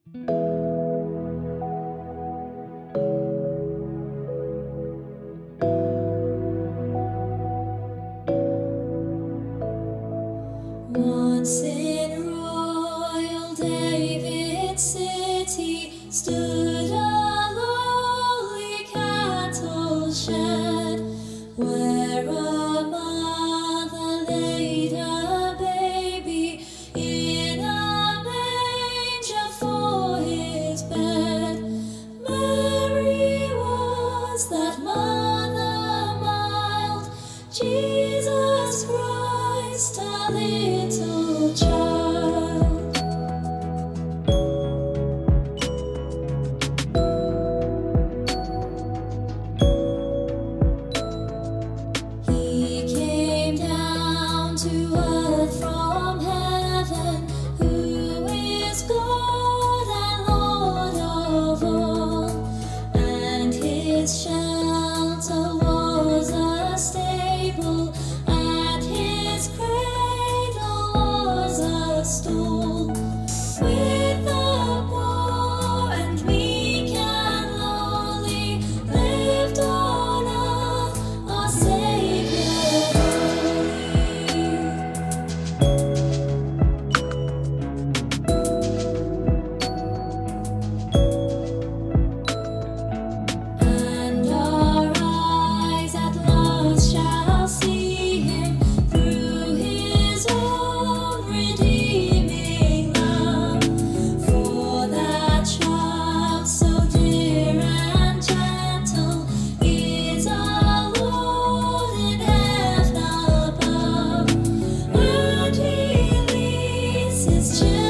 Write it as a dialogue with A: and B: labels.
A: Once in royal David city stood a lowly cattle shed, where a mother laid her baby in a manger for his bed. Mary was that mother mild, Jesus Christ, a little child. He came down to earth from heaven, who is God and Lord of all, and his shelter was a stable, and his cradle was a stall. With the poor and meek and lowly lived on earth our Savior holy. And our eyes at last shall see him through his own redeeming love. For that child so dear and gentle is our Lord in heaven above, and he leads his children